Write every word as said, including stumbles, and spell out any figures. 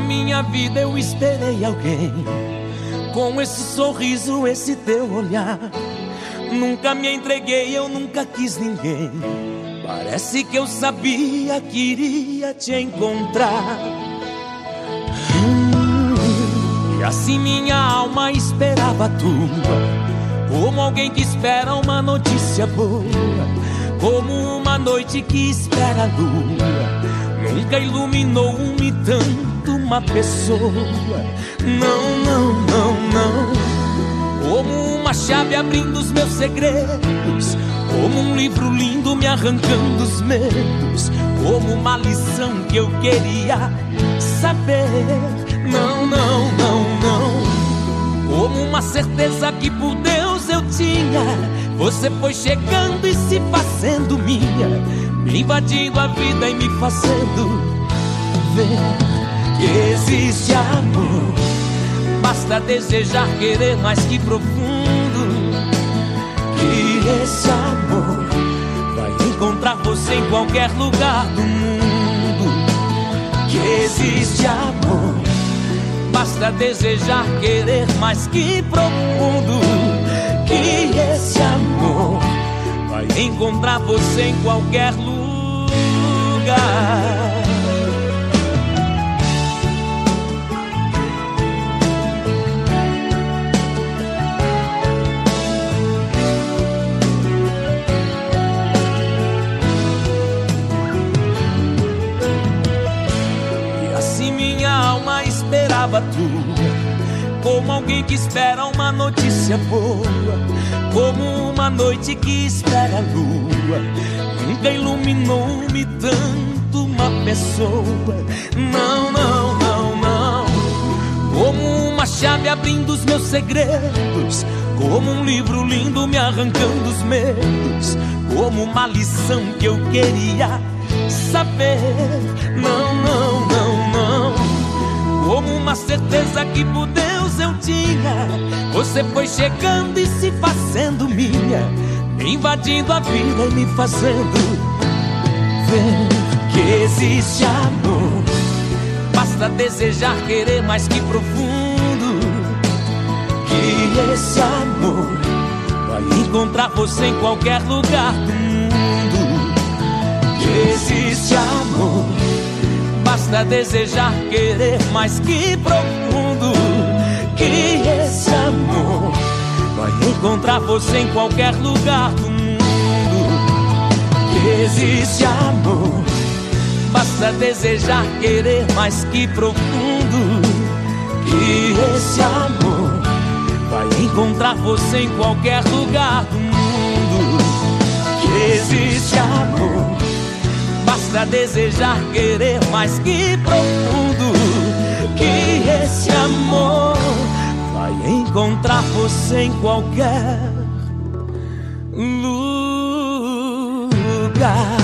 minha vida eu esperei alguém com esse sorriso, esse teu olhar. Nunca me entreguei, eu nunca quis ninguém. Parece que eu sabia que iria te encontrar. hum, E assim minha alma esperava a tua, como alguém que espera uma notícia boa, como uma noite que espera a lua. Nunca iluminou-me tanto uma pessoa. Não, não, não, não. Como uma chave abrindo os meus segredos, como um livro lindo me arrancando os medos, como uma lição que eu queria saber. Não, não, não, não. Como uma certeza que por Deus eu tinha. Você foi chegando e se fazendo minha, me invadindo a vida e me fazendo ver que existe amor. Basta desejar, querer mais que profundo, que esse amor vai encontrar você em qualquer lugar do mundo. Que existe amor. Basta desejar, querer mais que profundo, que esse amor vai encontrar você em qualquer lugar. E assim minha alma esperava tua, como alguém que espera uma notícia boa, como uma noite que espera a lua. Nunca iluminou-me tanto uma pessoa. Não, não, não, não. Como uma chave abrindo os meus segredos, como um livro lindo me arrancando os medos, como uma lição que eu queria saber. Não, não, não, não. Como uma certeza que por Deus eu tinha. Você foi chegando e se fazendo minha, me invadindo a vida e me fazendo ver que existe amor. Basta desejar, querer mais que profundo, que esse amor vai encontrar você em qualquer lugar do mundo. Que existe amor. Basta desejar, querer mais que profundo, que esse amor vai encontrar você em qualquer lugar do mundo. Que existe amor. Basta desejar, querer mais que profundo, que esse amor vai encontrar você em qualquer lugar do mundo. Que existe amor. Basta desejar, querer mais que profundo, que esse amor vai encontrar você em qualquer lugar.